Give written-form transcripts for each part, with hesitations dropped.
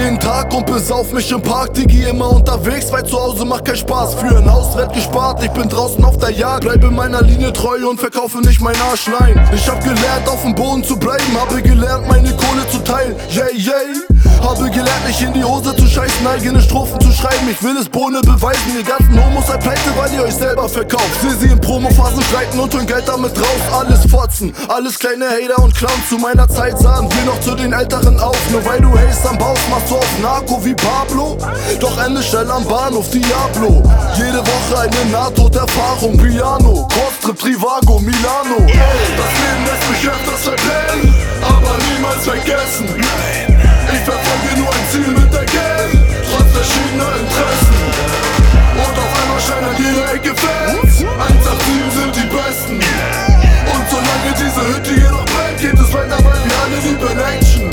jeden Tag und besauf mich im Park. Digi immer unterwegs, weil zu Hause macht kein Spaß. Für ein Haus wird gespart, ich bin draußen auf der Jagd. Bleibe meiner Linie treu und verkaufe nicht mein Arsch, nein. Ich hab gelernt, auf dem Boden zu bleiben. Habe gelernt, meine Kohle zu teilen, yeah, yeah. Habe gelernt, nicht in die Hose zu scheißen, eigene Strophen zu schreiben. Ich will es Bohne beweisen, ihr ganzen Homos seid pleite, weil ihr euch selber verkauft. Seh sie in Promophasen streiten und holen Geld damit raus. Alles Fotzen, alles kleine Hater und Clowns. Zu meiner Zeit sahen wir noch zu den Älteren auf. Nur weil du Haze am Bauch machst du auf Narco wie Pablo. Doch ende schnell am Bahnhof Diablo. Jede Woche eine Nahtoderfahrung. Piano, Crosstrip, Trivago, Milano. Das Leben lässt mich öfters verpennen, aber niemals vergessen. Ich verfolge nur ein Ziel mit der Gang, trotz verschiedener Interessen. Und auf einmal scheint an jeder Ecke Fans. 187 sind die Besten. Und solange diese Hütte hier noch brennt, geht es weiter, weil wir alle lieben Action.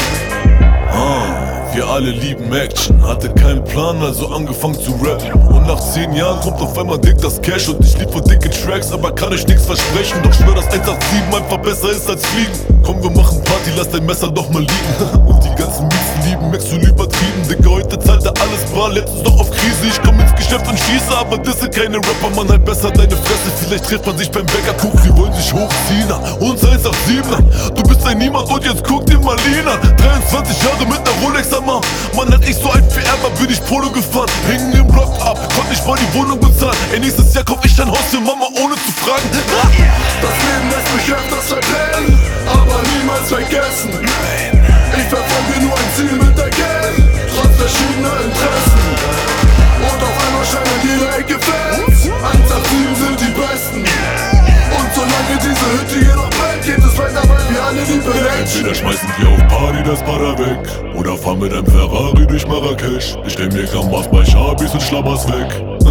Wir alle lieben Action, hatte keinen Plan, also angefangen zu rappen. Und nach 10 Jahren kommt auf einmal dick das Cash und ich liefere dicke Tracks, aber kann euch nichts versprechen. Doch schwör, dass 187 einfach besser ist als Fliegen. Komm, wir machen Party, lass dein Messer doch mal liegen. Und die ganzen Mieten lieben Max so übertrieben. Digga, heute zahlt er alles bar, letztens doch auf Krise. Ich komm ins Geschäft und schieße, aber das sind keine Rapper, man, halt besser deine Fresse. Vielleicht trifft man sich beim Bäcker, guck, die wollen sich hochziehen. Uns 187er, du bist ein Niemand und jetzt guck dir mal Lina. 23 Jahre mit ner Rolex am Arm. Man hat nicht so ein Vererber, bin ich Polo gefahren. Hingen im Block ab, konnte nicht mal die Wohnung bezahlen. Ey, nächstes Jahr kauf ich ein Haus für Mama, ohne zu fragen. Das Leben lässt mich öfters verpennen, aber niemals vergessen. Ich verfolge nur ein Ziel mit der Gang, trotz verschiedener Interessen. Und auf einmal scheint an jeder Ecke Fans. 187 sind die Besten. Und solange diese Hütte hier noch brennt, geht es weiter, weil wir alle lieben Action. Entweder schmeißen wir auf Party das Para weg oder fahren mit einem Ferrari durch Marrakesch. Ich stell mir Kamas bei Shabis und Schlammers weg.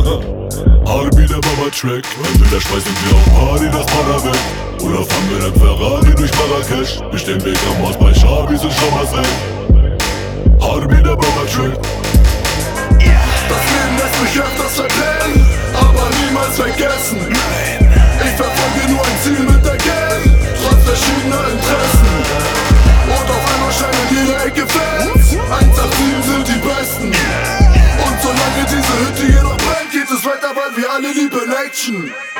Harbi der Baba-Track. Entweder schmeißen wir auf Party das Para weg oder fahren mit einem Ferrari durch Marrakesch. Ich stell mir Kamas bei Shabis und Schlammers weg. Harbi der Baba-Track. Das Leben lässt mich öfters verpennen, aber niemals vergessen. Ich verfolge nur ein Ziel mit der Gang, trotz verschiedener Interessen. Und auf einmal scheint an jeder Ecke Fans. 187 sind die Besten. Und solange diese Hütte hier noch brennt, geht es weiter, weil wir alle lieben Action.